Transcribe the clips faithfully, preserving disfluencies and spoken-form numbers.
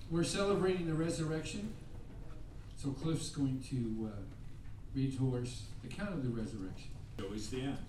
We're celebrating the resurrection, so Cliff's going to uh, read to us the account of the resurrection. Always the end.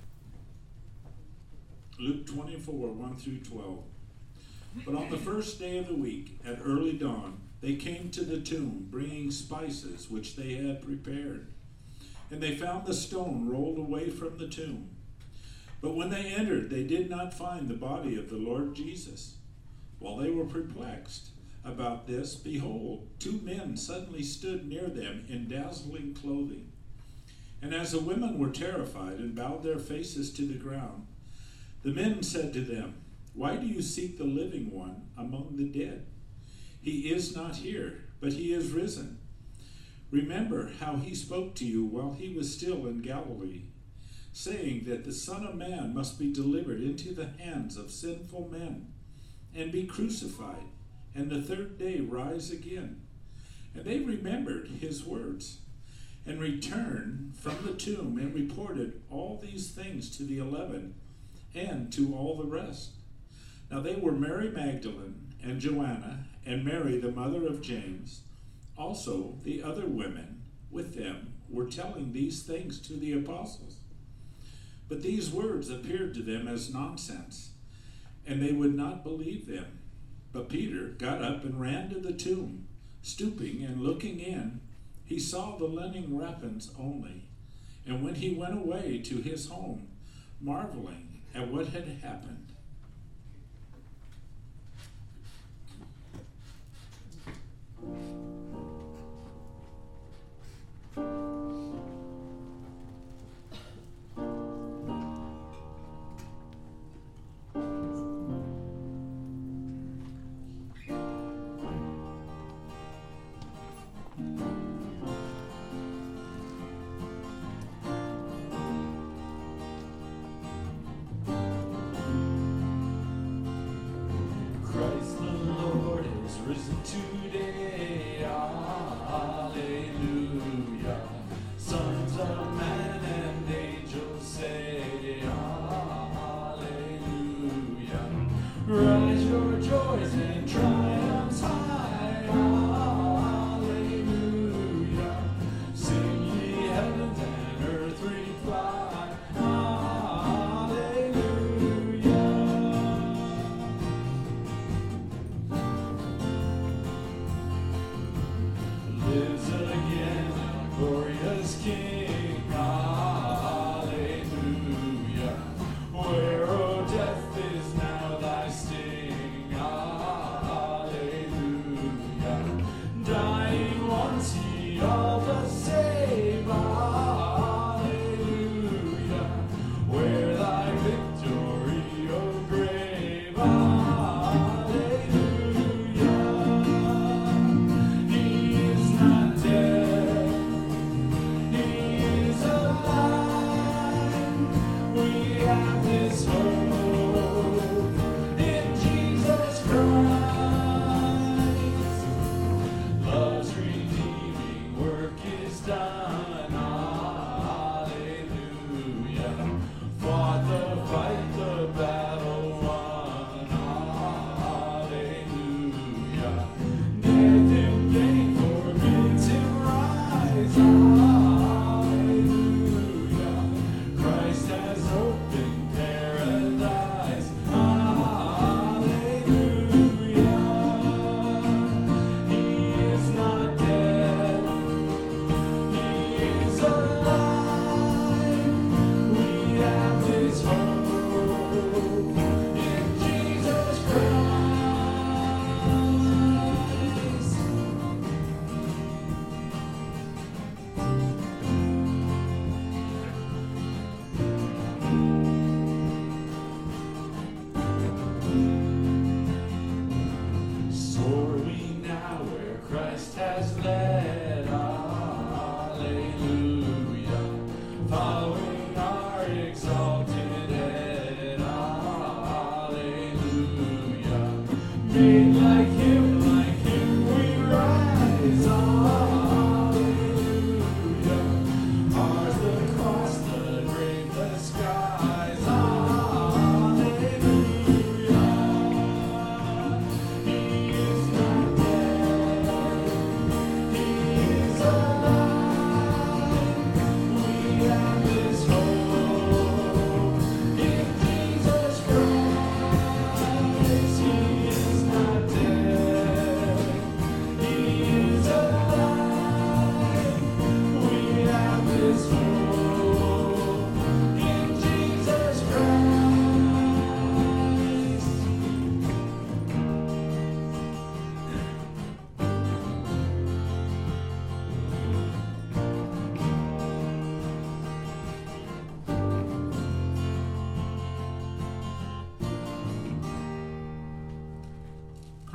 Luke twenty-four, one through twelve. But on the first day of the week, at early dawn, they came to the tomb, bringing spices which they had prepared. And they found the stone rolled away from the tomb. But when they entered, they did not find the body of the Lord Jesus. While they were perplexed about this, behold, two men suddenly stood near them in dazzling clothing. And as the women were terrified and bowed their faces to the ground, the men said to them, "Why do you seek the living one among the dead? He is not here, but he is risen. Remember how he spoke to you while he was still in Galilee, saying that the Son of Man must be delivered into the hands of sinful men and be crucified, and the third day rise again." And they remembered his words, and returned from the tomb and reported all these things to the eleven and to all the rest. Now they were Mary Magdalene and Joanna and Mary the mother of James. Also the other women with them were telling these things to the apostles. But these words appeared to them as nonsense, and they would not believe them. But Peter got up and ran to the tomb. Stooping and looking in, he saw the linen wrappings only. And when he went away to his home, marveling at what had happened.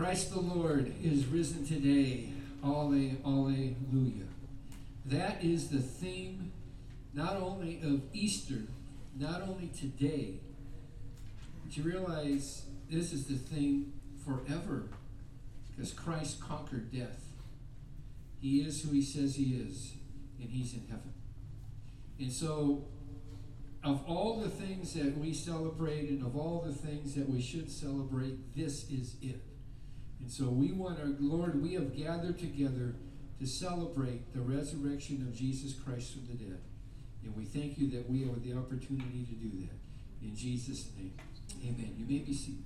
Christ the Lord is risen today. Alle- Alleluia. That is the theme not only of Easter, not only today, but you realize this is the theme forever, because Christ conquered death. He is who he says he is, and he's in heaven. And so, of all the things that we celebrate and of all the things that we should celebrate, this is it. And so we want our Lord, we have gathered together to celebrate the resurrection of Jesus Christ from the dead. And we thank you that we have the opportunity to do that. In Jesus' name, amen. You may be seated.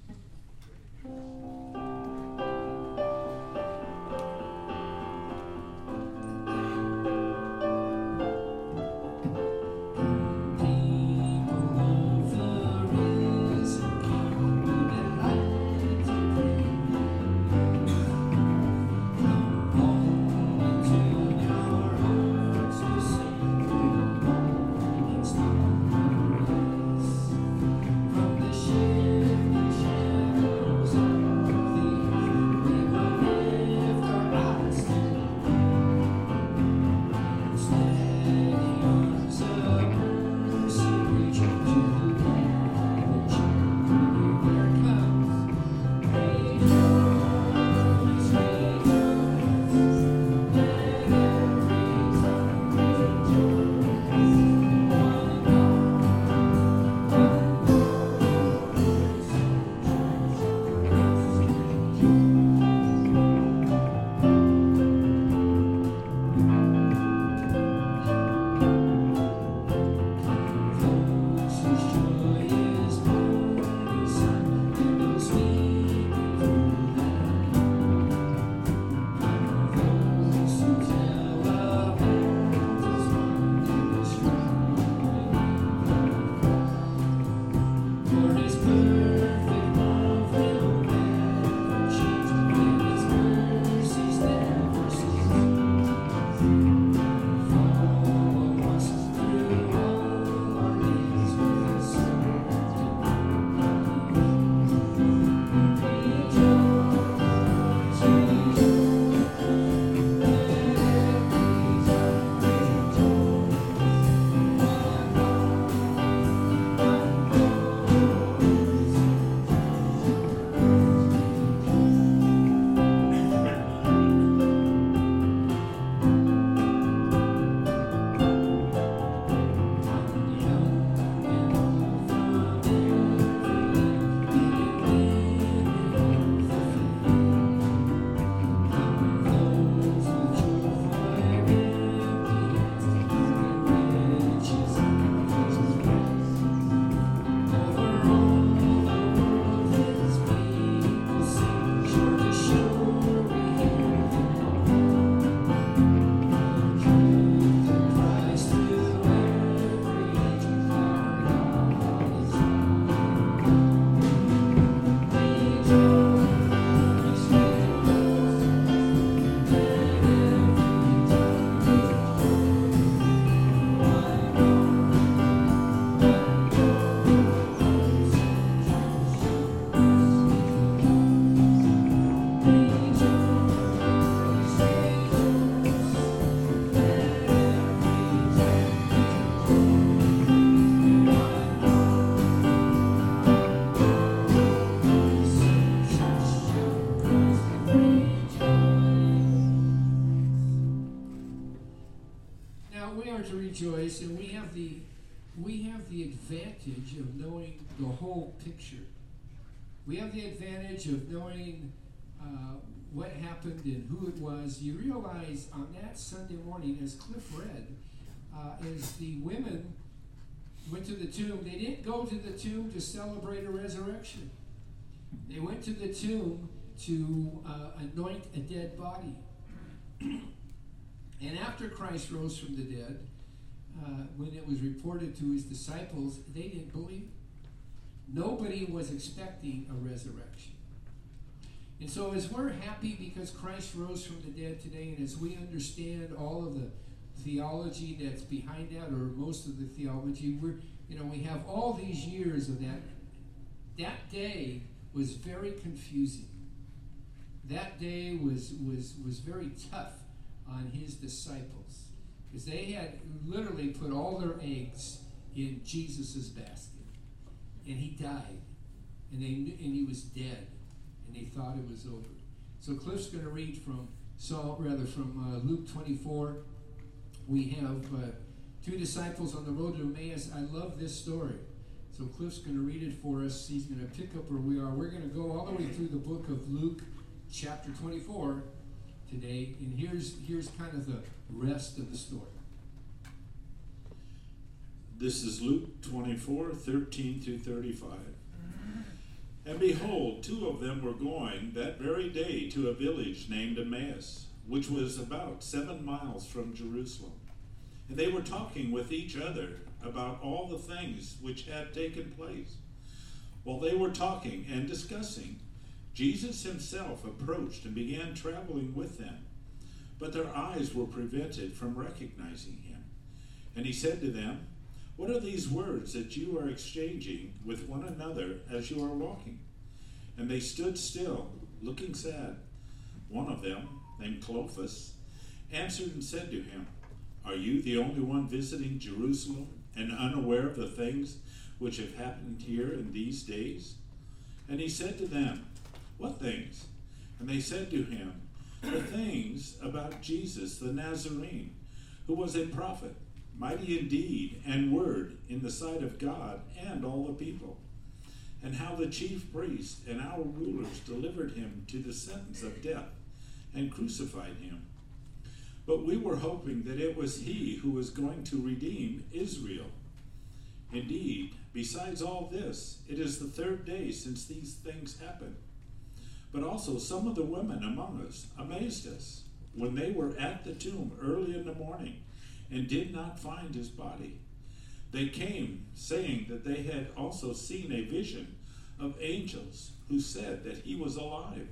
To rejoice, and we have the we have the advantage of knowing the whole picture. We have the advantage of knowing uh, what happened and who it was. You realize on that Sunday morning, as Cliff read, uh, as the women went to the tomb, they didn't go to the tomb to celebrate a resurrection. They went to the tomb to uh, anoint a dead body. And after Christ rose from the dead, uh, when it was reported to his disciples, they didn't believe. Nobody was expecting a resurrection. And so as we're happy because Christ rose from the dead today, and as we understand all of the theology that's behind that, or most of the theology, we're, you know, we have all these years of that. That day was very confusing. that day was, was, was very tough on his disciples, because they had literally put all their eggs in Jesus' basket. And he died. And, they, and he was dead. And they thought it was over. So Cliff's going to read from Saul, rather from uh, Luke twenty-four. We have uh, two disciples on the road to Emmaus. I love this story. So Cliff's going to read it for us. He's going to pick up where we are. We're going to go all the way through the book of Luke, chapter twenty-four today. And here's, here's kind of the rest of the story. This is Luke twenty-four, thirteen through thirty-five. And behold, two of them were going that very day to a village named Emmaus, which was about seven miles from Jerusalem. And they were talking with each other about all the things which had taken place. While they were talking and discussing, Jesus himself approached and began traveling with them. But their eyes were prevented from recognizing him. And he said to them, "What are these words that you are exchanging with one another as you are walking?" And they stood still, looking sad. One of them, named Clopas, answered and said to him, "Are you the only one visiting Jerusalem and unaware of the things which have happened here in these days?" And he said to them, "What things?" And they said to him, "The things about Jesus the Nazarene, who was a prophet, mighty in deed and word in the sight of God and all the people, and how the chief priests and our rulers delivered him to the sentence of death and crucified him. But we were hoping that it was he who was going to redeem Israel. Indeed, besides all this, it is the third day since these things happened. But also some of the women among us amazed us when they were at the tomb early in the morning and did not find his body. They came, saying that they had also seen a vision of angels who said that he was alive.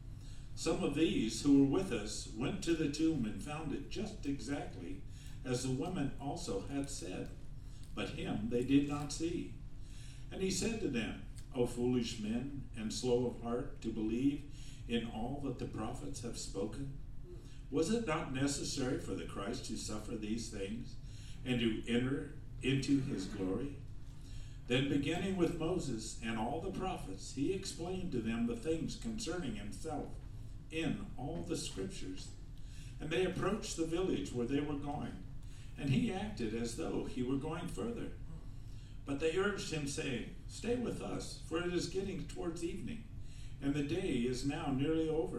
Some of these who were with us went to the tomb and found it just exactly as the women also had said, but him they did not see. And he said to them, O foolish men, and slow of heart to believe in all that the prophets have spoken? Was it not necessary for the Christ to suffer these things and to enter into his glory? Then beginning with Moses and all the prophets, he explained to them the things concerning himself in all the scriptures. And they approached the village where they were going, and he acted as though he were going further. But they urged him, saying, Stay with us, for it is getting towards evening, and the day is now nearly over.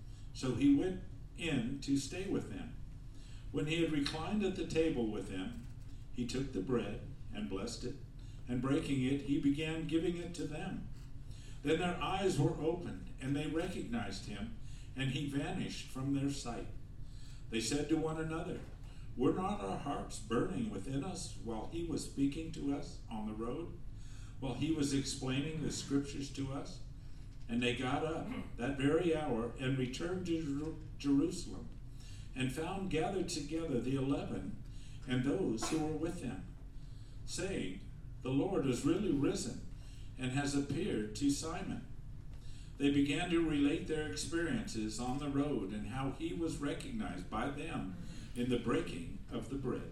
So he went in to stay with them. When he had reclined at the table with them, he took the bread and blessed it, and breaking it, he began giving it to them. Then their eyes were opened, and they recognized him, and he vanished from their sight. They said to one another, Were not our hearts burning within us while he was speaking to us on the road, while he was explaining the scriptures to us? And they got up that very hour and returned to Jerusalem, and found gathered together the eleven and those who were with them, saying, The Lord is really risen and has appeared to Simon. They began to relate their experiences on the road and how he was recognized by them in the breaking of the bread.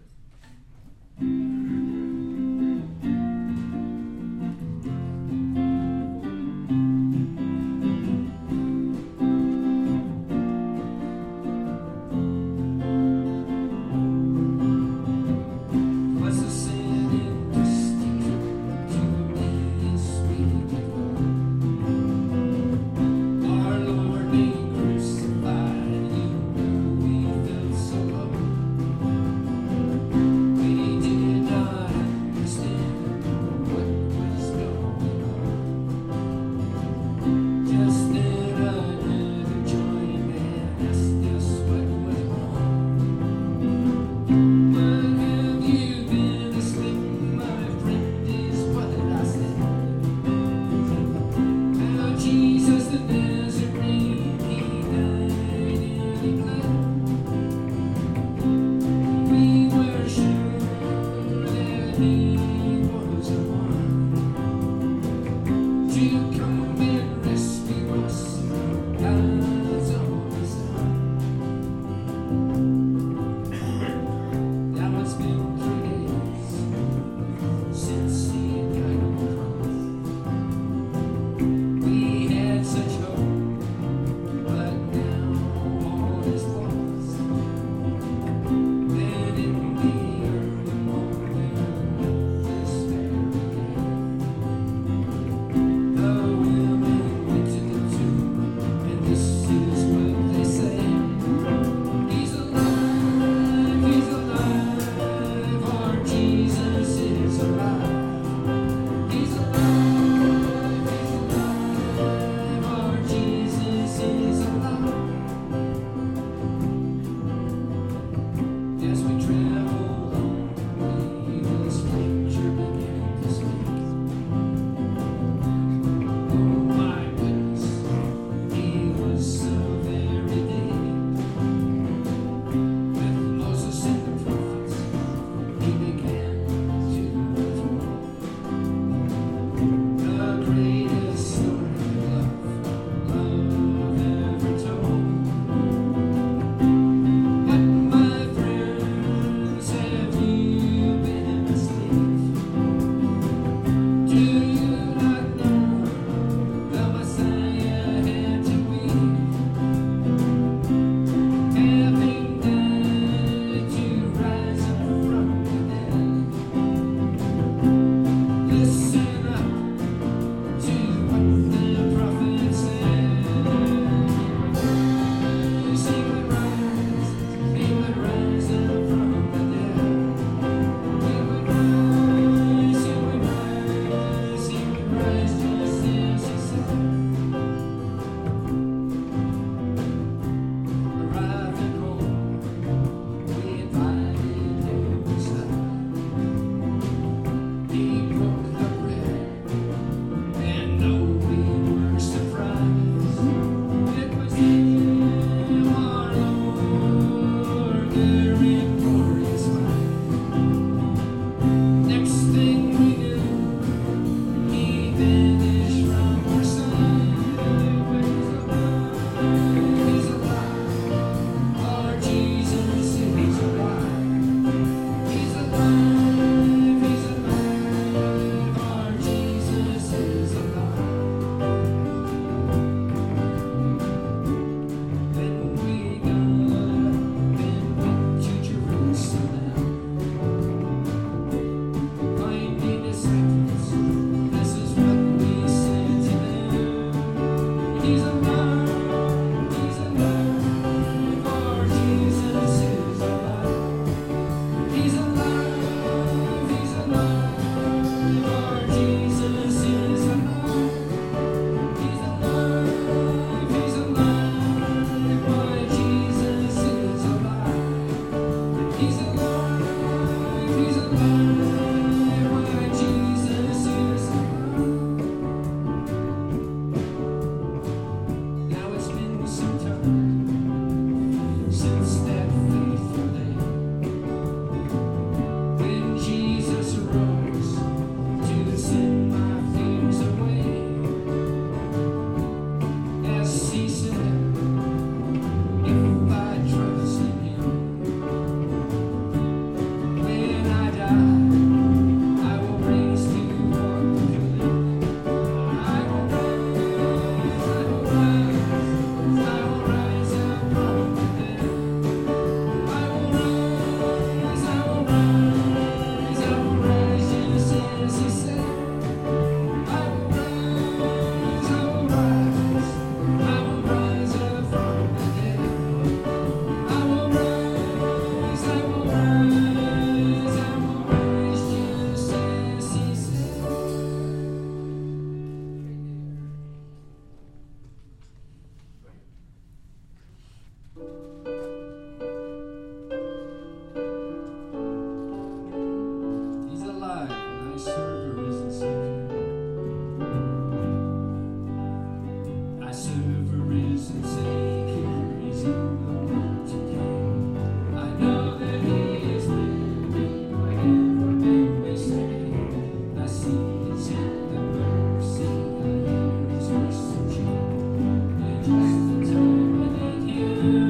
Crucified, you knew we felt so low.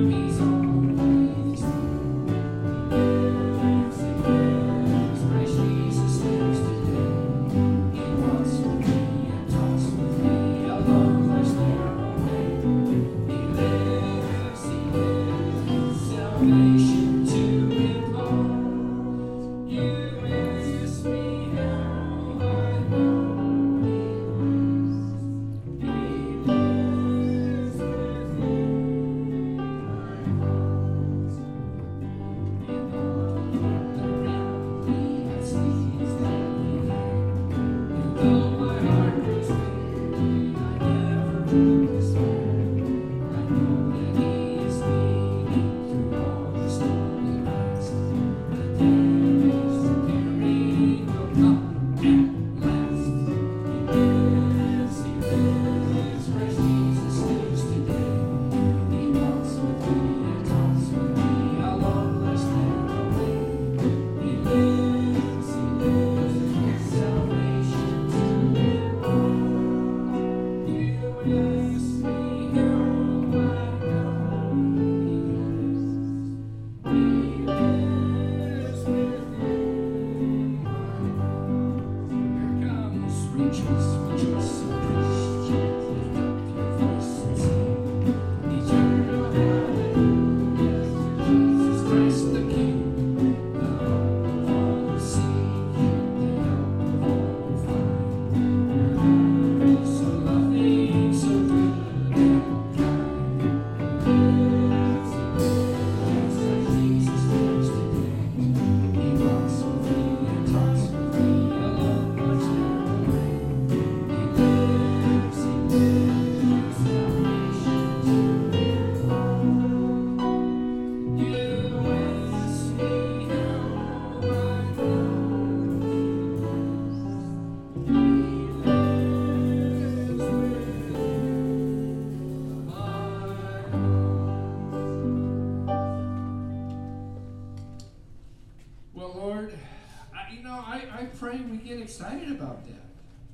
pray we get excited about that.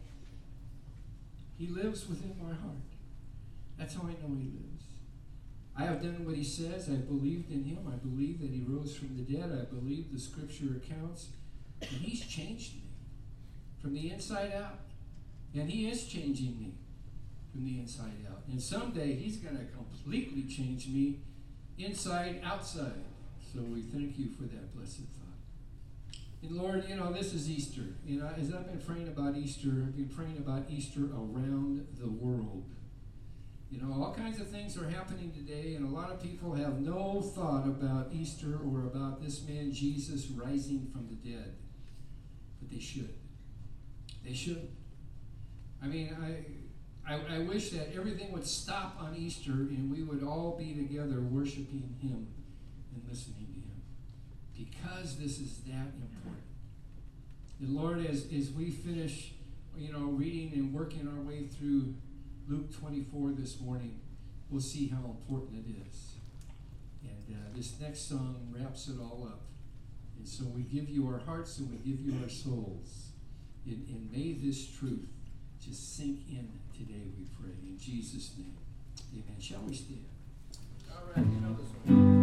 He lives within my heart. That's how I know he lives. I have done what he says. I believed in him. I believe that he rose from the dead. I believe the scripture accounts. And he's changed me from the inside out. And he is changing me from the inside out. And someday he's going to completely change me inside, outside. So we thank you for that blessed thought. And Lord, you know, this is Easter. You know, as I've been praying about Easter, I've been praying about Easter around the world. You know, all kinds of things are happening today, and a lot of people have no thought about Easter or about this man Jesus rising from the dead. But they should. They should. I mean, I, I, I wish that everything would stop on Easter and we would all be together worshiping him and listening to him. Because this is that important. And Lord, as, as we finish, you know, reading and working our way through Luke twenty-four this morning, we'll see how important it is. And uh, this next song wraps it all up. And so we give you our hearts and we give you our souls. And, and may this truth just sink in today, we pray. In Jesus' name. Amen. Shall we stand? All right, you know this one.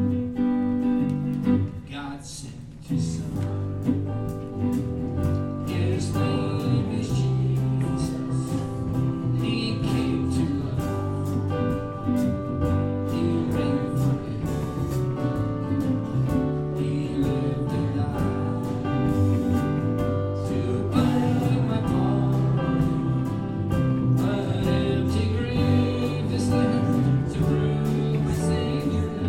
God sent his son. His name is Jesus. He came to love. He reigned forever. He lived and died to bind my pardon. An empty grave is left to prove my Savior.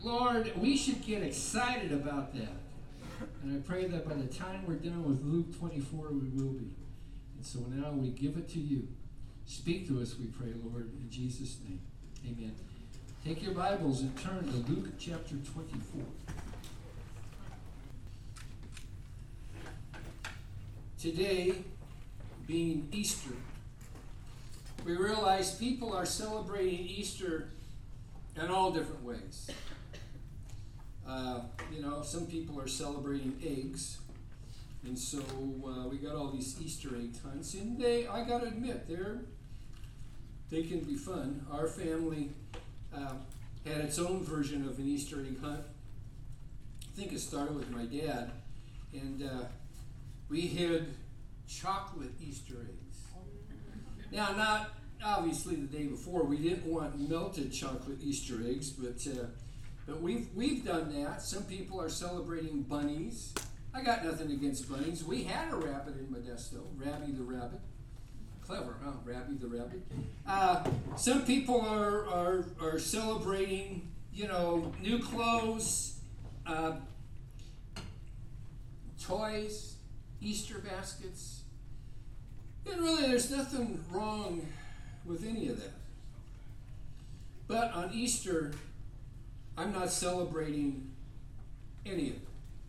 Lord, we should get excited about that. And I pray that by the time we're done with Luke twenty-four, we will be. And so now we give it to you. Speak to us, we pray, Lord, in Jesus' name. Amen. Take your Bibles and turn to Luke chapter twenty-four. Today, being Easter, we realize people are celebrating Easter in all different ways. Uh, you know, some people are celebrating eggs, and so uh, we got all these Easter egg hunts, and they, I got to admit, they're they can be fun. Our family uh, had its own version of an Easter egg hunt. I think it started with my dad, and uh, we hid chocolate Easter eggs. Now, not obviously the day before. We didn't want melted chocolate Easter eggs, but uh, but we've we've done that. Some people are celebrating bunnies. I got nothing against bunnies. We had a rabbit in Modesto, Rabby the rabbit. Clever, huh? Rabby the rabbit. Uh, some people are, are are celebrating, you know, new clothes, uh, toys, Easter baskets. And really, there's nothing wrong with any of that. But on Easter, I'm not celebrating any of it.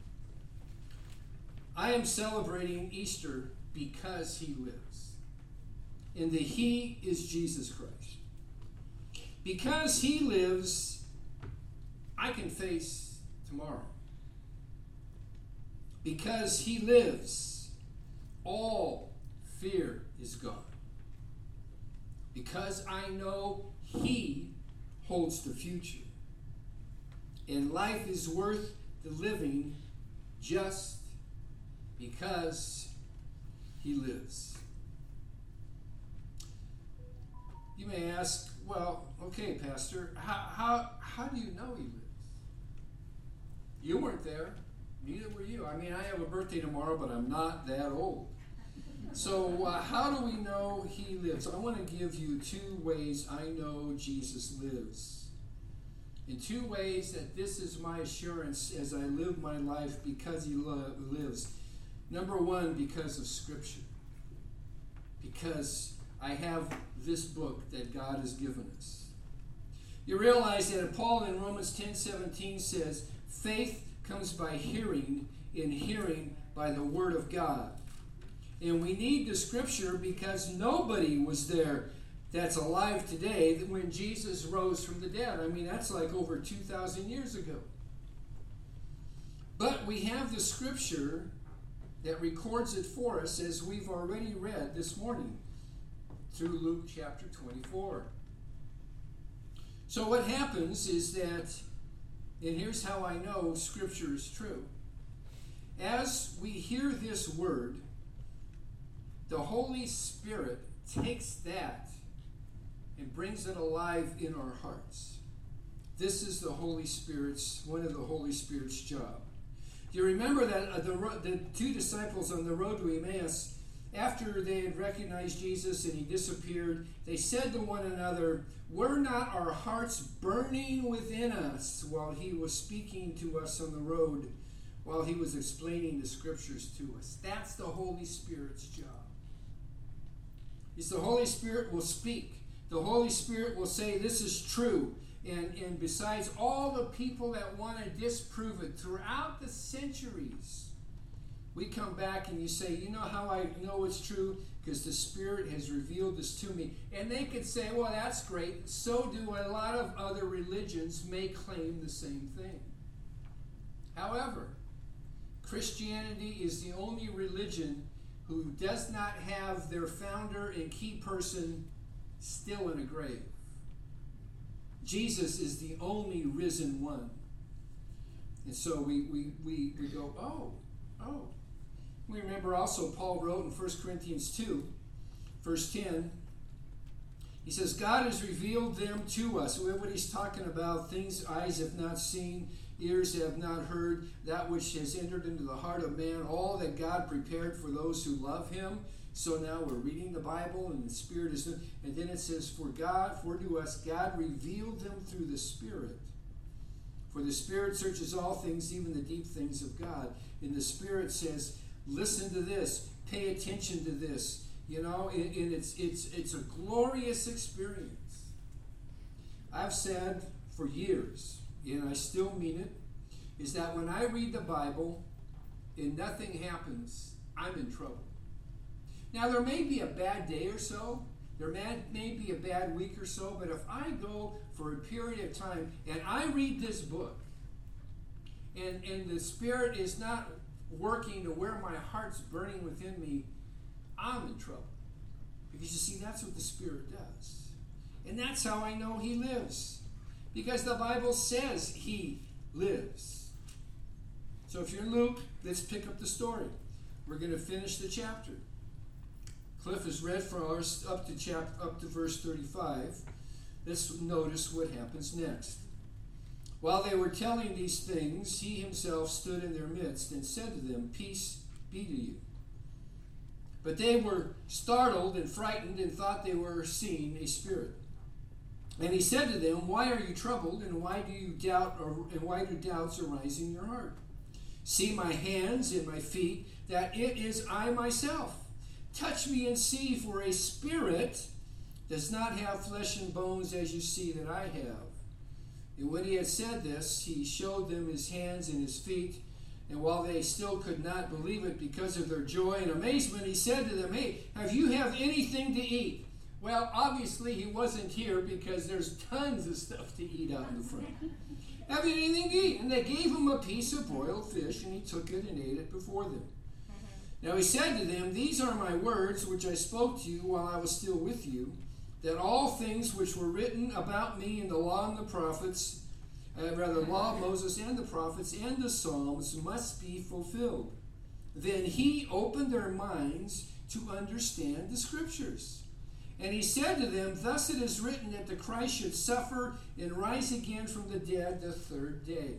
I am celebrating Easter because he lives. And the he is Jesus Christ. Because he lives, I can face tomorrow. Because he lives, all fear is gone. Because I know he holds the future. And life is worth the living just because he lives. You may ask, well, okay, Pastor, how, how, how do you know he lives? You weren't there. Neither were you. I mean, I have a birthday tomorrow, but I'm not that old. So uh, how do we know he lives? I want to give you two ways I know Jesus lives. In two ways that this is my assurance as I live my life because he lo- lives. Number one, because of Scripture. Because I have this book that God has given us. You realize that Paul in Romans ten seventeen says, faith comes by hearing, and hearing by the Word of God. And we need the Scripture because nobody was there that's alive today when Jesus rose from the dead. I mean, that's like over two thousand years ago. But we have the Scripture that records it for us, as we've already read this morning through Luke chapter twenty-four. So what happens is that, and here's how I know Scripture is true. As we hear this word, the Holy Spirit takes that and brings it alive in our hearts. This is the Holy Spirit's, one of the Holy Spirit's job. You remember that uh, the, the two disciples on the road to Emmaus, after they had recognized Jesus and he disappeared, they said to one another, were not our hearts burning within us while he was speaking to us on the road, while he was explaining the Scriptures to us? That's the Holy Spirit's job. Is the Holy Spirit will speak. The Holy Spirit will say, this is true. And, and besides all the people that want to disprove it throughout the centuries, we come back and you say, you know how I know it's true? Because the Spirit has revealed this to me. And they could say, well, that's great. So do a lot of other religions may claim the same thing. However, Christianity is the only religion who does not have their founder and key person still in a grave. Jesus is the only risen one. And so we, we, we, we go, oh, oh. We remember also Paul wrote in First Corinthians two, verse ten, he says, God has revealed them to us. What he's talking about, things eyes have not seen, ears have not heard, that which has entered into the heart of man, all that God prepared for those who love him. So now we're reading the Bible and the Spirit is, and then it says, for God, for to us, God revealed them through the Spirit. For the Spirit searches all things, even the deep things of God. And the Spirit says, listen to this, pay attention to this. You know, and, and it's it's it's a glorious experience. I've said for years, and I still mean it, is that when I read the Bible and nothing happens, I'm in trouble. Now, there may be a bad day or so, there may, may be a bad week or so, but if I go for a period of time and I read this book, and, and the Spirit is not working to where my heart's burning within me, I'm in trouble. Because you see, that's what the Spirit does. And that's how I know He lives. Because the Bible says He lives. So if you're in Luke, let's pick up the story. We're going to finish the chapter. Cliff has read for us up to chap up to verse thirty-five. Let's notice what happens next. While they were telling these things, he himself stood in their midst and said to them, "Peace be to you." But they were startled and frightened and thought they were seeing a spirit. And he said to them, "Why are you troubled, and why do you doubt, or, and why do doubts arise in your heart? See my hands and my feet, that it is I myself. Touch me and see, for a spirit does not have flesh and bones as you see that I have." And when he had said this, he showed them his hands and his feet. And while they still could not believe it because of their joy and amazement, he said to them, "Hey, have you have anything to eat?" Well, obviously he wasn't here because there's tons of stuff to eat out in the front. "Have you anything to eat?" And they gave him a piece of broiled fish, and he took it and ate it before them. Now he said to them, "These are my words which I spoke to you while I was still with you, that all things which were written about me in the law and the prophets, uh, rather the law of Moses and the prophets and the Psalms, must be fulfilled." Then he opened their minds to understand the Scriptures. And he said to them, "Thus it is written that the Christ should suffer and rise again from the dead the third day,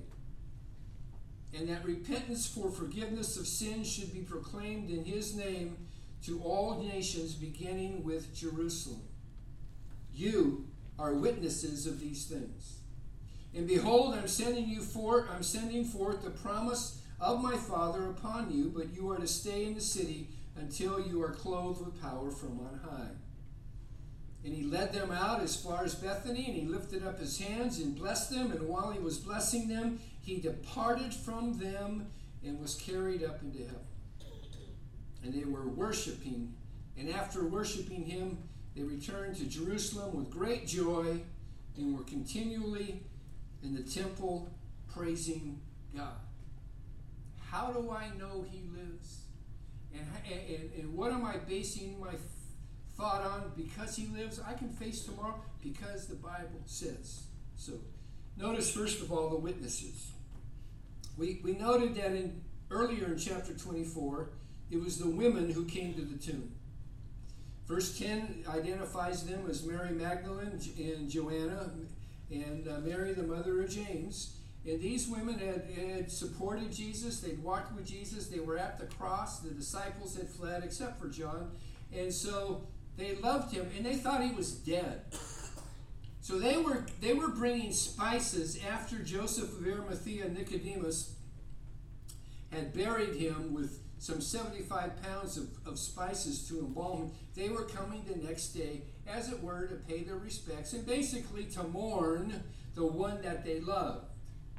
and that repentance for forgiveness of sins should be proclaimed in his name to all nations, beginning with Jerusalem. You are witnesses of these things. And behold, I'm sending you forth, I'm sending forth the promise of my Father upon you, but you are to stay in the city until you are clothed with power from on high." And he led them out as far as Bethany, and he lifted up his hands and blessed them. And while he was blessing them, he departed from them and was carried up into heaven. And they were worshiping. And after worshiping him, they returned to Jerusalem with great joy and were continually in the temple praising God. How do I know he lives? And, and, and what am I basing my thought on? Because he lives, I can face tomorrow because the Bible says so. Notice first of all the witnesses. We we noted that in earlier in chapter twenty-four, it was the women who came to the tomb. Verse ten identifies them as Mary Magdalene and Joanna and uh, Mary, the mother of James. And these women had, had supported Jesus. They'd walked with Jesus. They were at the cross. The disciples had fled except for John. And so they loved him, and they thought he was dead. So they were they were bringing spices after Joseph of Arimathea and Nicodemus had buried him with some seventy-five pounds of, of spices to embalm him. They were coming the next day, as it were, to pay their respects and basically to mourn the one that they loved.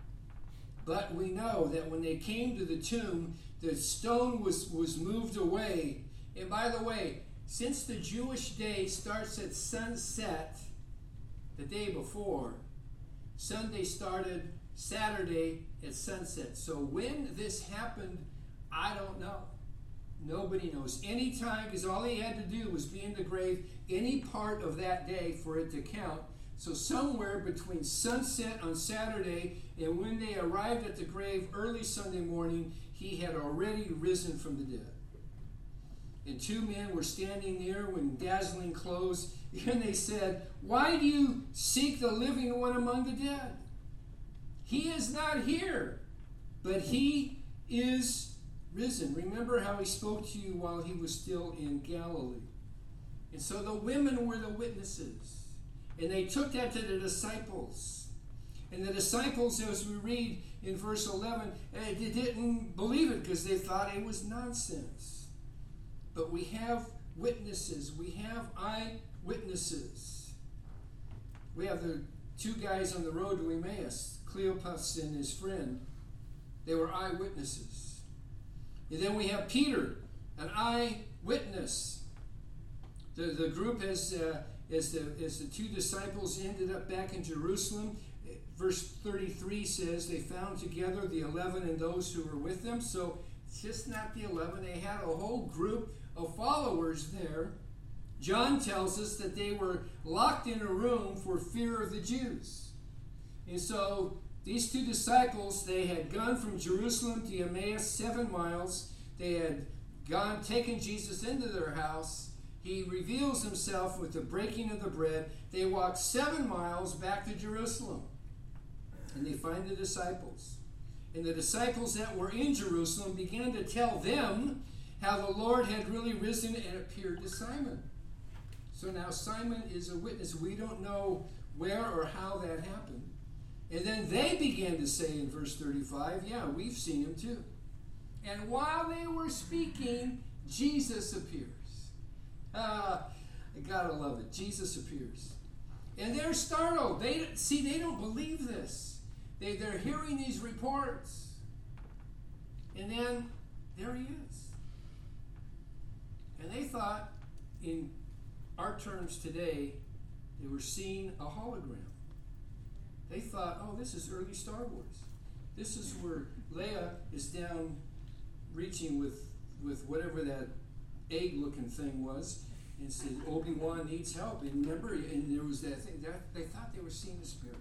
But we know that when they came to the tomb, the stone was, was moved away. And by the way, since the Jewish day starts at sunset the day before, Sunday started Saturday at sunset. So when this happened, I don't know. Nobody knows. Anytime, because all he had to do was be in the grave any part of that day for it to count. So somewhere between sunset on Saturday and when they arrived at the grave early Sunday morning, he had already risen from the dead. And two men were standing there in dazzling clothes, and they said, "Why do you seek the living one among the dead? He is not here, but he is risen." Remember how he spoke to you while he was still in Galilee. And so the women were the witnesses. And they took that to the disciples. And the disciples, as we read in verse eleven, they didn't believe it because they thought it was nonsense. But we have witnesses. We have eyewitnesses. We have the two guys on the road to Emmaus, Cleopas and his friend. They were eyewitnesses. And then we have Peter, an eyewitness. The, the group, as, uh, as, the, as the two disciples ended up back in Jerusalem, verse thirty-three says they found together the eleven and those who were with them. So it's just not the eleven. They had a whole group of followers there. John tells us that they were locked in a room for fear of the Jews. And so these two disciples, they had gone from Jerusalem to Emmaus, seven miles. They had gone, taken Jesus into their house. He reveals himself with the breaking of the bread. They walk seven miles back to Jerusalem. And they find the disciples. And the disciples that were in Jerusalem began to tell them how the Lord had really risen and appeared to Simon. So now Simon is a witness. We don't know where or how that happened. And then they began to say in verse thirty-five, yeah, we've seen him too. And while they were speaking, Jesus appears. Ah, I gotta love it. Jesus appears. And they're startled. They see, they don't believe this. They, they're hearing these reports. And then there he is. And they thought, in our terms today, they were seeing a hologram. They thought, oh, this is early Star Wars. This is where Leia is down reaching with, with whatever that egg-looking thing was, and said, Obi-Wan needs help. And remember, and there was that thing, that they thought they were seeing the Spirit.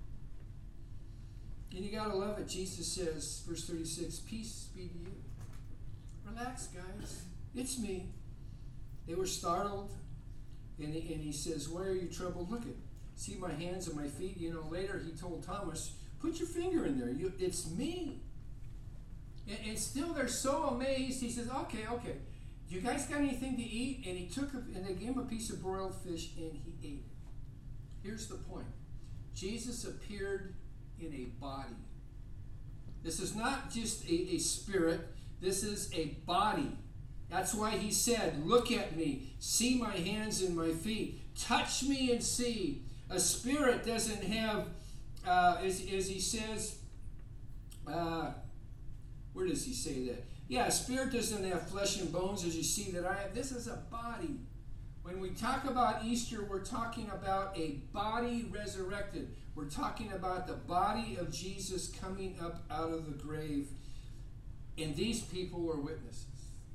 And you gotta love it. Jesus says, verse thirty-six, peace be to you. Relax, guys. It's me. They were startled. And he, and he says, why are you troubled? Look at, see my hands and my feet. You know, later he told Thomas, put your finger in there. You, it's me. And, and still they're so amazed. He says, okay, okay. You guys got anything to eat? And he took a, and they gave him a piece of broiled fish and he ate it. Here's the point. Jesus appeared in a body. This is not just a, a spirit. This is a body. That's why he said, look at me. See my hands and my feet. Touch me and see. A spirit doesn't have, uh, as, as he says, uh, where does he say that? Yeah, a spirit doesn't have flesh and bones as you see that I have. This is a body. When we talk about Easter, we're talking about a body resurrected. We're talking about the body of Jesus coming up out of the grave. And these people were witnesses.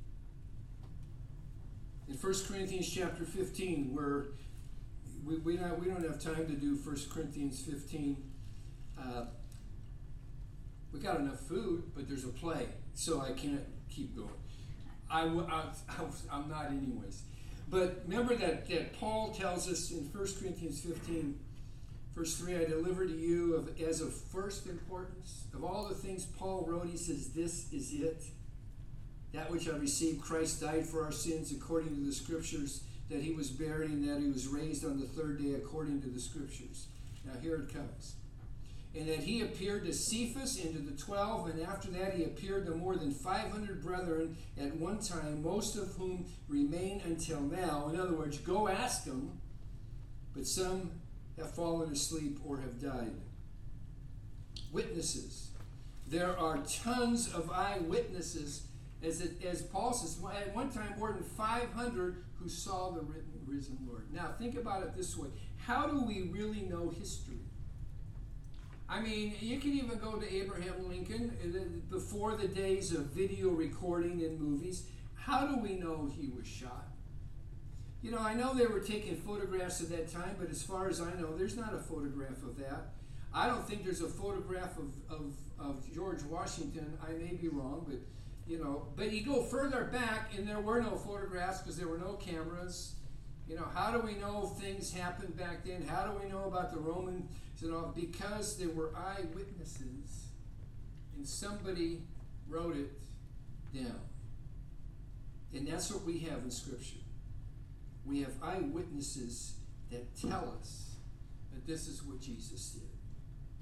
In First Corinthians chapter fifteen, where we, we, not, we don't have time to do First Corinthians fifteen. Uh, we got enough food, but there's a play, so I can't keep going. I, I, I'm not anyways. But remember that, that Paul tells us in First Corinthians fifteen, verse three, I deliver to you of, as of first importance. Of all the things Paul wrote, he says, this is it. That which I received, Christ died for our sins according to the Scriptures, that he was buried and that he was raised on the third day according to the Scriptures. Now here it comes. And that he appeared to Cephas and to the twelve, and after that he appeared to more than five hundred brethren at one time, most of whom remain until now. In other words, go ask them, but some have fallen asleep or have died. Witnesses. There are tons of eyewitnesses, as, it, as Paul says, at one time more than five hundred who saw the risen Lord. Now think about it this way. How do we really know history? I mean, you can even go to Abraham Lincoln before the days of video recording in movies. How do we know he was shot? You know, I know they were taking photographs at that time, but as far as I know, there's not a photograph of that. I don't think there's a photograph of, of, of George Washington. I may be wrong, but, you know. But you go further back, and there were no photographs because there were no cameras. You know, how do we know things happened back then? How do we know about the Roman... You know, because there were eyewitnesses and somebody wrote it down. And that's what we have in Scripture. We have eyewitnesses that tell us that this is what Jesus did.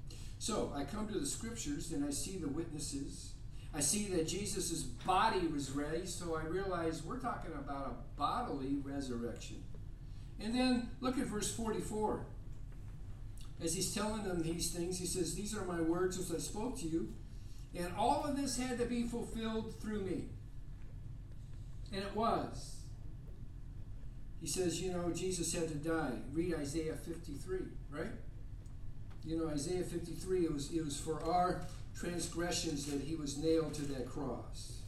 So I come to the scriptures and I see the witnesses. I see that Jesus' body was raised, so I realize we're talking about a bodily resurrection. And then look at verse forty-four. As he's telling them these things, he says, these are my words as I spoke to you, and all of this had to be fulfilled through me. And it was. He says, you know, Jesus had to die. Read Isaiah fifty-three, right? You know, Isaiah fifty-three, it was, it was for our transgressions that he was nailed to that cross.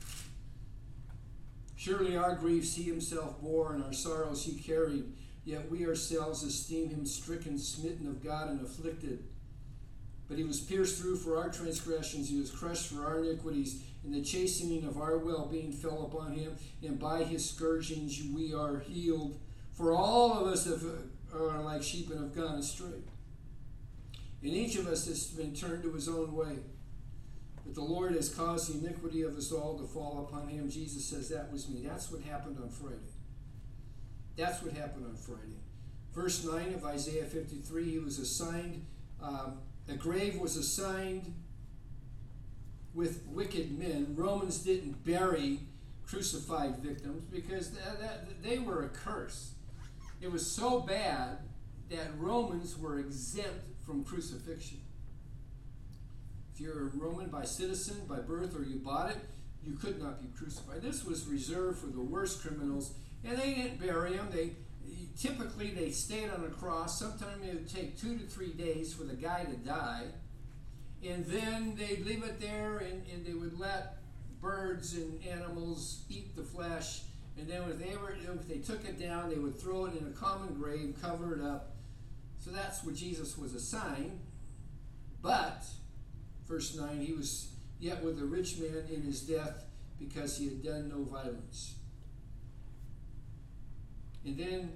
Surely our griefs he himself bore, and our sorrows he carried. Yet we ourselves esteem him stricken, smitten of God, and afflicted. But he was pierced through for our transgressions, he was crushed for our iniquities, and the chastening of our well-being fell upon him, and by his scourgings we are healed. For all of us have, are like sheep and have gone astray. And each of us has been turned to his own way. But the Lord has caused the iniquity of us all to fall upon him. Jesus says, that was me. That's what happened on Friday. That's what happened on Friday. Verse nine of Isaiah fifty-three, he was assigned, um, a grave was assigned with wicked men. Romans didn't bury crucified victims because that, that, they were a curse. It was so bad that Romans were exempt from crucifixion. If you're a Roman by citizen, by birth, or you bought it, you could not be crucified. This was reserved for the worst criminals. And they didn't bury him. They typically they stayed on a cross. Sometimes it would take two to three days for the guy to die, and then they'd leave it there, and, and they would let birds and animals eat the flesh. And then if they were if they took it down, they would throw it in a common grave, cover it up. So that's what Jesus was assigned. But verse nine, he was yet with a rich man in his death because he had done no violence. And then,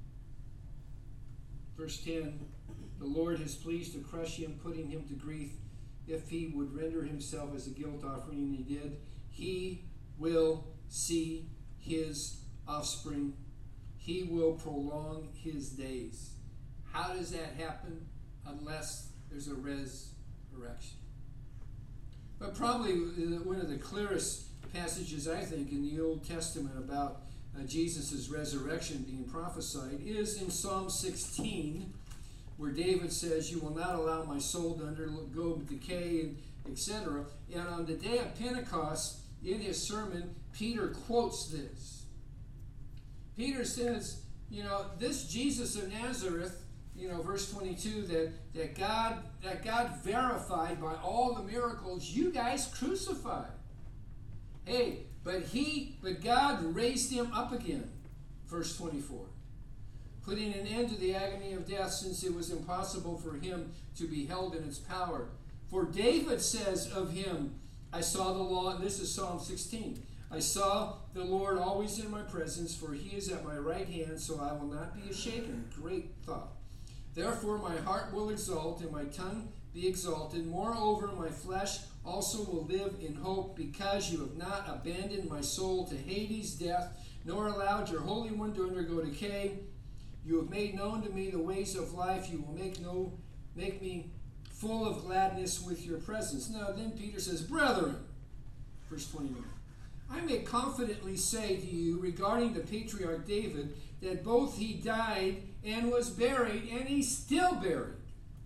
verse ten, the Lord is pleased to crush him, putting him to grief. If he would render himself as a guilt offering, and he did, he will see his offspring. He will prolong his days. How does that happen? Unless there's a resurrection. But probably one of the clearest passages, I think, in the Old Testament about Uh, Jesus' resurrection being prophesied is in Psalm sixteen, where David says, you will not allow my soul to undergo decay, and et cetera. And on the day of Pentecost, in his sermon, Peter quotes this. Peter says, you know, this Jesus of Nazareth, you know, verse twenty-two, that, that God that God verified by all the miracles you guys crucified. Hey, But he, but God raised him up again. Verse twenty-four. Putting an end to the agony of death, since it was impossible for him to be held in its power. For David says of him, I saw the law, and this is Psalm sixteen. I saw the Lord always in my presence, for he is at my right hand, so I will not be shaken. Great thought. Therefore my heart will exult, and my tongue be exalted. Moreover, my flesh also will live in hope, because you have not abandoned my soul to Hades, death, nor allowed your Holy One to undergo decay. You have made known to me the ways of life. You will make no make me full of gladness with your presence. Now then Peter says, brethren, verse twenty-nine, I may confidently say to you regarding the patriarch David, that both he died and was buried, and he's still buried.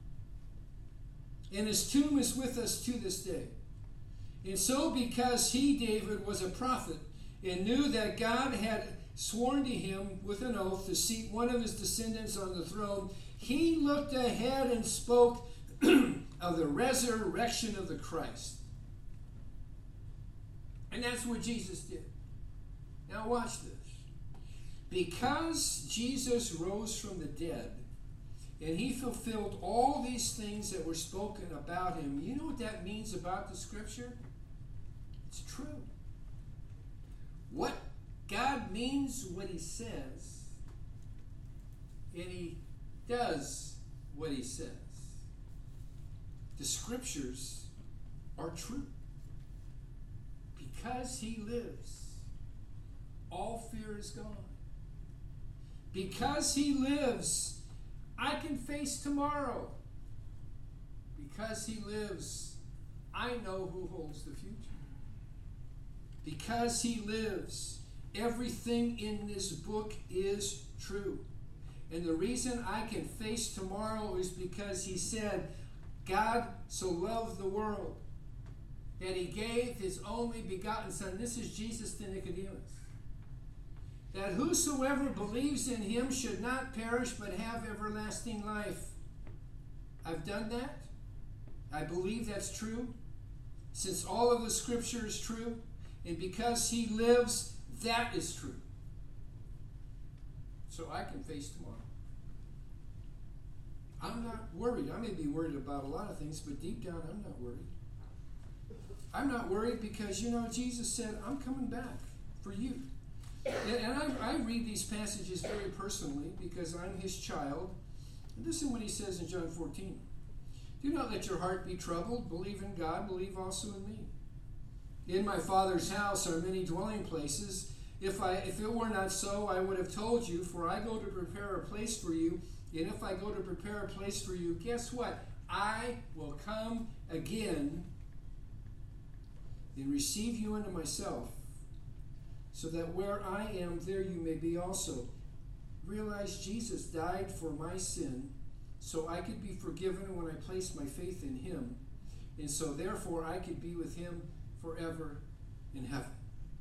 And his tomb is with us to this day. And so because he, David, was a prophet, and knew that God had sworn to him with an oath to seat one of his descendants on the throne, he looked ahead and spoke of the resurrection of the Christ. And that's what Jesus did. Now watch this. Because Jesus rose from the dead, and he fulfilled all these things that were spoken about him, you know what that means about the scripture? It's true. What God means what he says, and he does what he says. The scriptures are true. Because he lives, all fear is gone. Because he lives, I can face tomorrow. Because he lives, I know who holds the future. Because he lives, everything in this book is true. And the reason I can face tomorrow is because he said, God so loved the world that he gave his only begotten Son. This is Jesus to Nicodemus. That whosoever believes in him should not perish but have everlasting life. I've done that. I believe that's true. Since all of the scripture is true, and because he lives, that is true. So I can face tomorrow. I'm not worried. I may be worried about a lot of things, but deep down, I'm not worried. I'm not worried because, you know, Jesus said, I'm coming back for you. And, and I, I read these passages very personally because I'm his child. And listen what he says in John fourteen. Do not let your heart be troubled. Believe in God. Believe also in me. In my Father's house are many dwelling places. If I, if it were not so, I would have told you, for I go to prepare a place for you. And if I go to prepare a place for you, guess what? I will come again and receive you into myself, so that where I am, there you may be also. Realize Jesus died for my sin, so I could be forgiven when I place my faith in him. And so therefore I could be with him forever in heaven.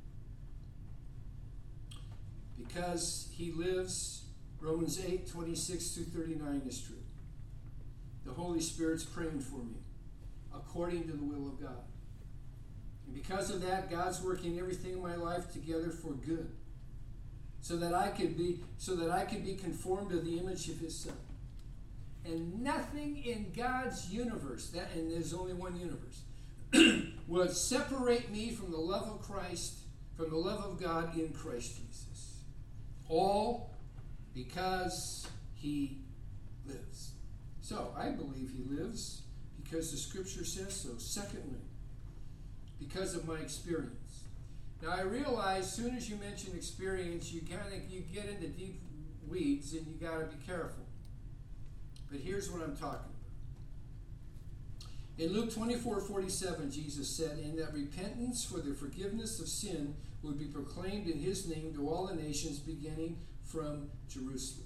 Because he lives, Romans eight, twenty-six through thirty-nine is true. The Holy Spirit's praying for me according to the will of God. And because of that, God's working everything in my life together for good. So that I could be, so that I could be conformed to the image of his Son. And nothing in God's universe, that, and there's only one universe, will separate me from the love of Christ, from the love of God in Christ Jesus. All because he lives. So, I believe he lives because the scripture says so. Secondly, because of my experience. Now, I realize as soon as you mention experience, you kind of you get into deep weeds and you got to be careful. But here's what I'm talking about. In Luke twenty-four forty-seven, Jesus said, "In that repentance for the forgiveness of sin would be proclaimed in his name to all the nations, beginning from Jerusalem."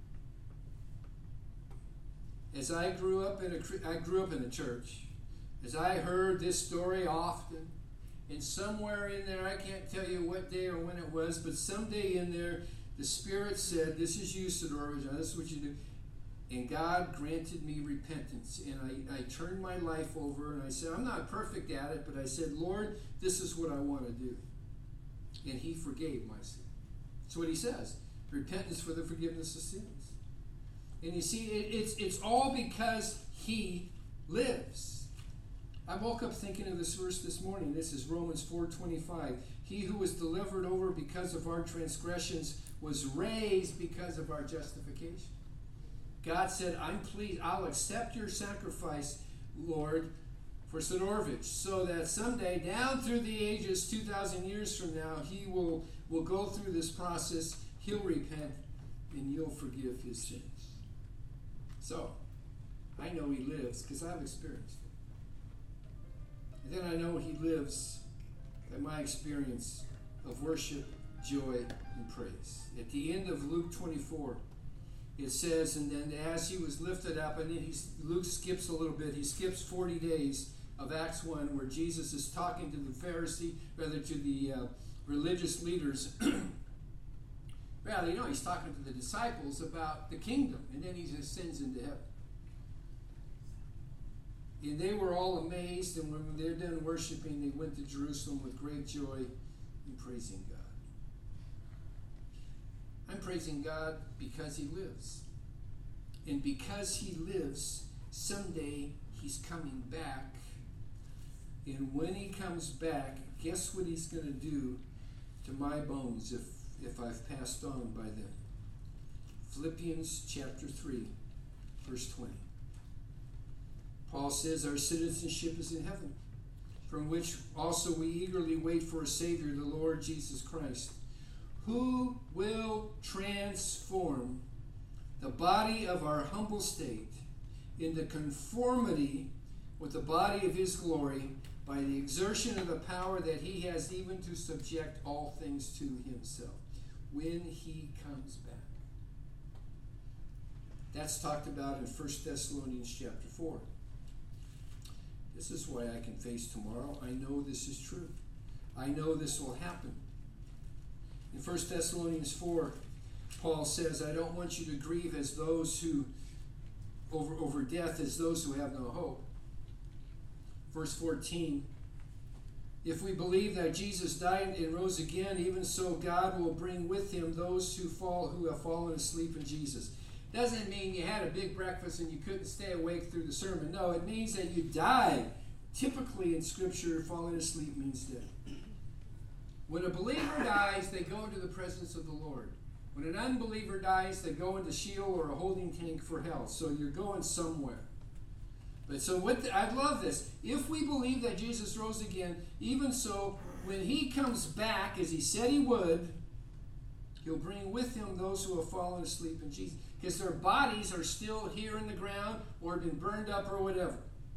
As I grew up in a, I grew up in a church. As I heard this story often, and somewhere in there, I can't tell you what day or when it was, but someday in there, the Spirit said, "This is you, Sidorovich, this is what you do." And God granted me repentance. And I, I turned my life over and I said, I'm not perfect at it, but I said, Lord, this is what I want to do. And he forgave my sin. That's what he says. Repentance for the forgiveness of sins. And you see, it, it's, it's all because he lives. I woke up thinking of this verse this morning. This is Romans four twenty-five. He who was delivered over because of our transgressions was raised because of our justification. God said, I'm pleased, I'll accept your sacrifice, Lord, for Sidorovich, so that someday, down through the ages, two thousand years from now, he will, will go through this process, he'll repent, and you'll forgive his sins. So, I know he lives because I've experienced it. And then I know he lives by my experience of worship, joy, and praise. At the end of Luke twenty-four, it says, and then as he was lifted up, and then he's, Luke skips a little bit. He skips forty days of Acts one, where Jesus is talking to the Pharisee, rather to the uh, religious leaders. Well, you know, he's talking to the disciples about the kingdom, and then he ascends into heaven. And they were all amazed, and when they're done worshiping, they went to Jerusalem with great joy and praising God. I'm praising God because he lives. And because he lives, someday he's coming back. And when he comes back, guess what he's going to do to my bones if, if I've passed on by then? Philippians chapter three, verse twenty. Paul says our citizenship is in heaven, from which also we eagerly wait for a Savior, the Lord Jesus Christ, who will transform the body of our humble state into conformity with the body of his glory, by the exertion of the power that he has even to subject all things to himself, when he comes back. That's talked about in First Thessalonians chapter four. This is why I can face tomorrow. I know this is true. I know this will happen. In First Thessalonians four, Paul says, I don't want you to grieve as those who, over, over death, as those who have no hope. Verse fourteen, if we believe that Jesus died and rose again, even so God will bring with him those who fall, who have fallen asleep in Jesus. Doesn't mean you had a big breakfast and you couldn't stay awake through the sermon. No, it means that you died. Typically in Scripture, falling asleep means death. When a believer dies, they go into the presence of the Lord. When an unbeliever dies, they go into Sheol or a holding tank for hell. So you're going somewhere. But so what the, I love this. If we believe that Jesus rose again, even so, when he comes back, as he said he would, he'll bring with him those who have fallen asleep in Jesus. Because their bodies are still here in the ground or been burned up or whatever.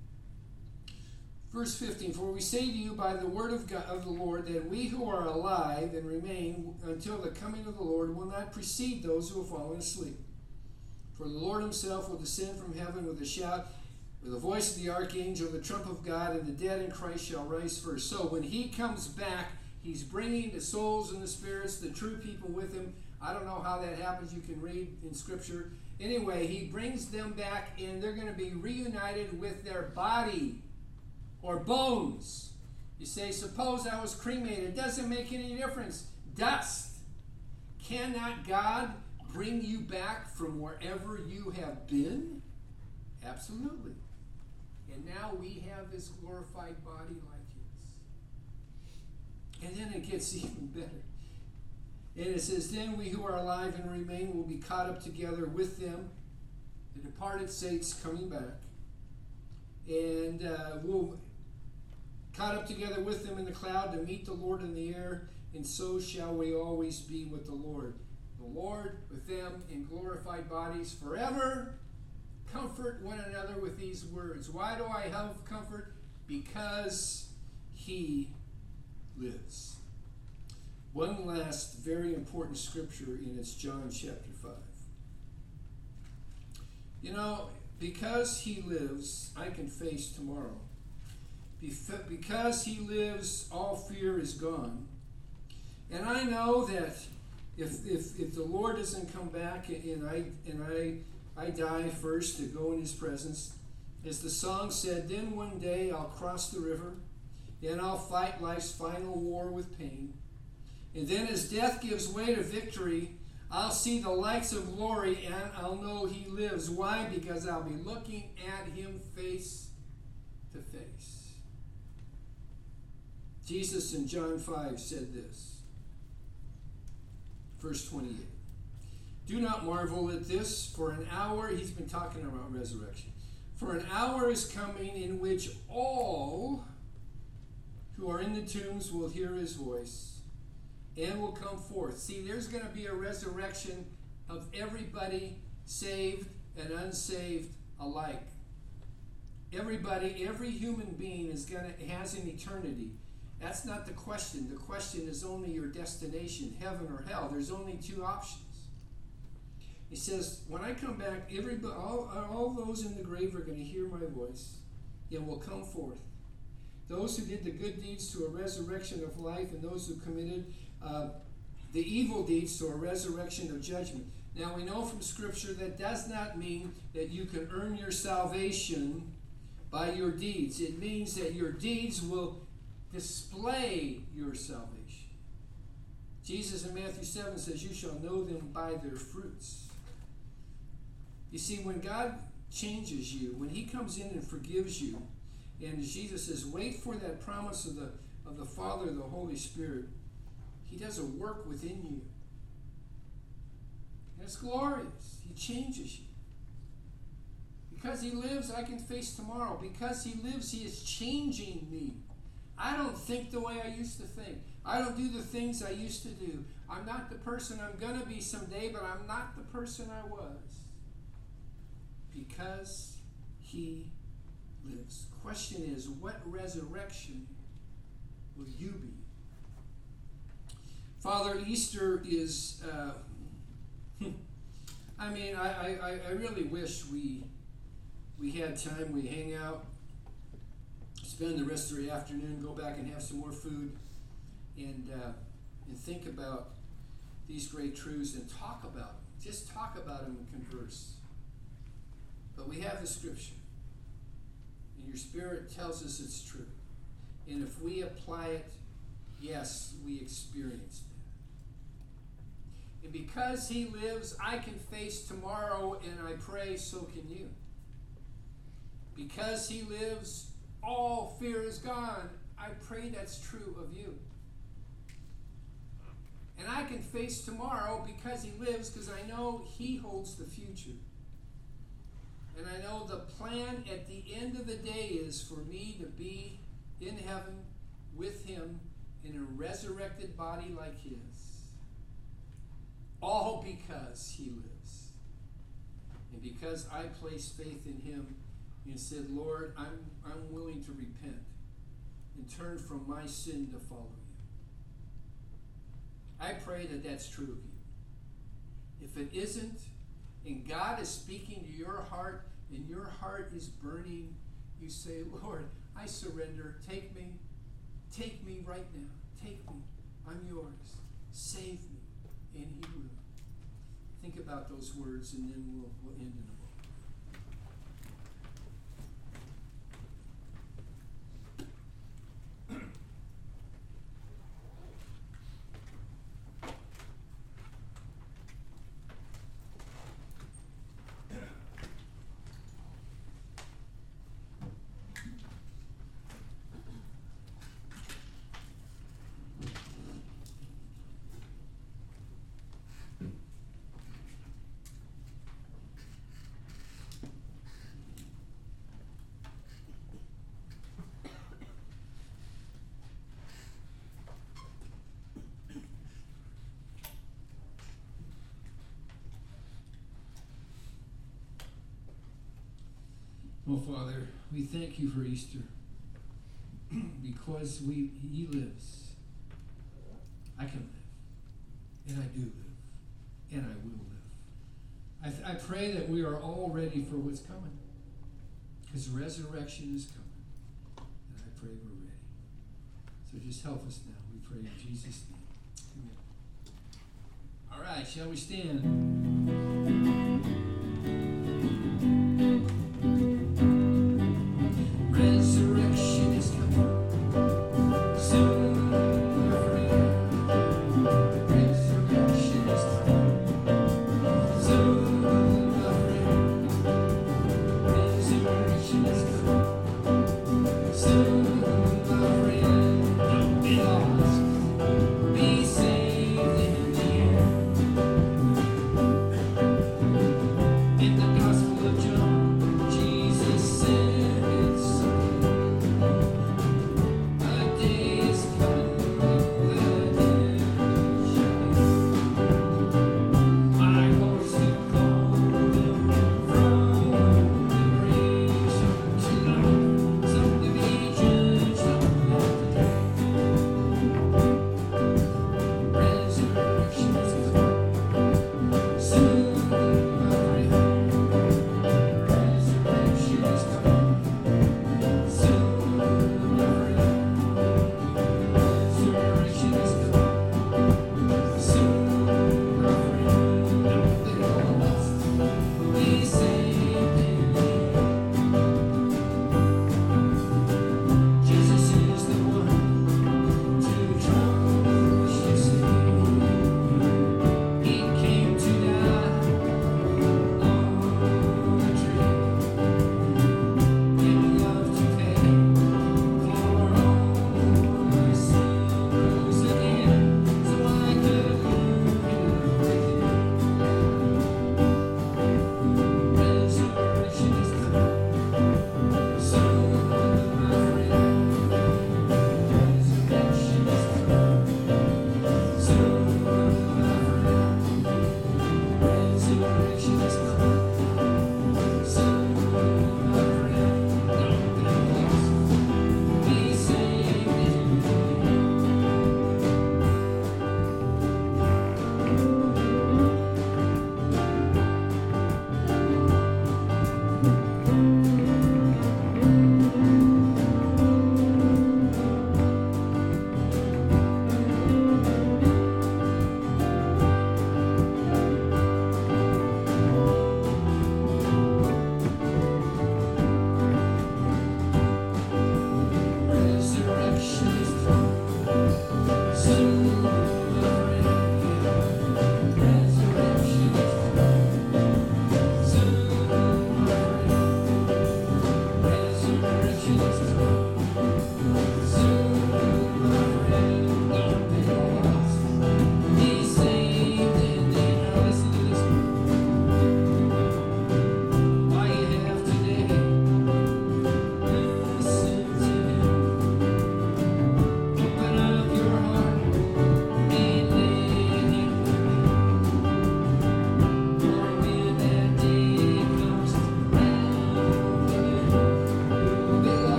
Verse fifteen, for we say to you by the word of God, of the Lord, that we who are alive and remain until the coming of the Lord will not precede those who have fallen asleep. For the Lord himself will descend from heaven with a shout, with the voice of the archangel, the trump of God, and the dead in Christ shall rise first. So when he comes back, he's bringing the souls and the spirits, the true people with him. I don't know how that happens. You can read in Scripture. Anyway, he brings them back, and they're going to be reunited with their body or bones. You say, suppose I was cremated. It doesn't make any difference. Dust. Cannot God bring you back from wherever you have been? Absolutely. And now we have this glorified body like his. And then it gets even better. And it says, then we who are alive and remain will be caught up together with them, the departed saints coming back, and uh, we'll caught up together with them in the cloud to meet the Lord in the air, and so shall we always be with the Lord. The Lord with them in glorified bodies forever. Comfort one another with these words. Why do I have comfort? Because he lives. One last very important scripture, and it's John chapter five. You know, because he lives, I can face tomorrow. Because he lives, all fear is gone. And I know that if if, if the Lord doesn't come back and I and I I die first to go in his presence, as the song said, then one day I'll cross the river, and I'll fight life's final war with pain. And then as death gives way to victory, I'll see the lights of glory and I'll know he lives. Why? Because I'll be looking at him face to face. Jesus in John five said this, verse twenty-eight. Do not marvel at this, for an hour, he's been talking about resurrection, for an hour is coming in which all who are in the tombs will hear his voice and will come forth. See, there's going to be a resurrection of everybody, saved and unsaved alike. Everybody, every human being is going to has an eternity. That's not the question. The question is only your destination, heaven or hell. There's only two options. He says, when I come back, everybody, all, all those in the grave are going to hear my voice and will come forth. Those who did the good deeds to a resurrection of life, and those who committed uh, the evil deeds to a resurrection of judgment. Now we know from Scripture that does not mean that you can earn your salvation by your deeds. It means that your deeds will display your salvation. Jesus in Matthew seven says, you shall know them by their fruits. You see, when God changes you, when he comes in and forgives you, and Jesus says, wait for that promise of the, of the Father, the Holy Spirit, he does a work within you. And it's glorious. He changes you. Because he lives, I can face tomorrow. Because he lives, he is changing me. I don't think the way I used to think. I don't do the things I used to do. I'm not the person I'm going to be someday, but I'm not the person I was. Because he lives. The question is, what resurrection will you be? Father, Easter is, uh, I mean, I, I, I really wish we we had time. We hang out, spend the rest of the afternoon, go back and have some more food, and uh, and think about these great truths and talk about them. Just talk about them and converse. But we have the scripture, and your Spirit tells us it's true. And if we apply it, yes, we experience that. And because he lives, I can face tomorrow, and I pray so can you. Because he lives, all fear is gone. I pray that's true of you. And I can face tomorrow because he lives, because I know he holds the future. And I know the plan at the end of the day is for me to be in heaven with him in a resurrected body like his. All because he lives. And because I place faith in him and said, Lord, I'm, I'm willing to repent and turn from my sin to follow you. I pray that that's true of you. If it isn't, and God is speaking to your heart, and your heart is burning, you say, Lord, I surrender. Take me. Take me right now. Take me. I'm yours. Save me. And he will. Think about those words, and then we'll, we'll end in a moment. Oh, Father, we thank you for Easter because we he lives. I can live, and I do live, and I will live. I, th- I pray that we are all ready for what's coming, because resurrection is coming, and I pray we're ready. So just help us now. We pray in Jesus' name. Amen. All right, shall we stand? Resurrection is coming soon, my friend. Resurrection is coming soon, my friend. Resurrection is coming soon, my friend. Don't be lost, be saved in the end.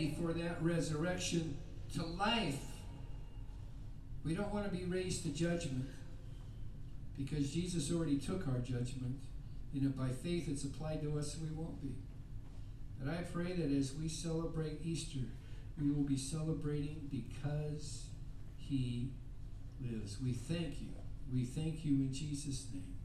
ready for that resurrection to life. We don't want to be raised to judgment because Jesus already took our judgment. You know, by faith it's applied to us and we won't be. But I pray that as we celebrate Easter, we will be celebrating because he lives. We thank you. We thank you in Jesus' name.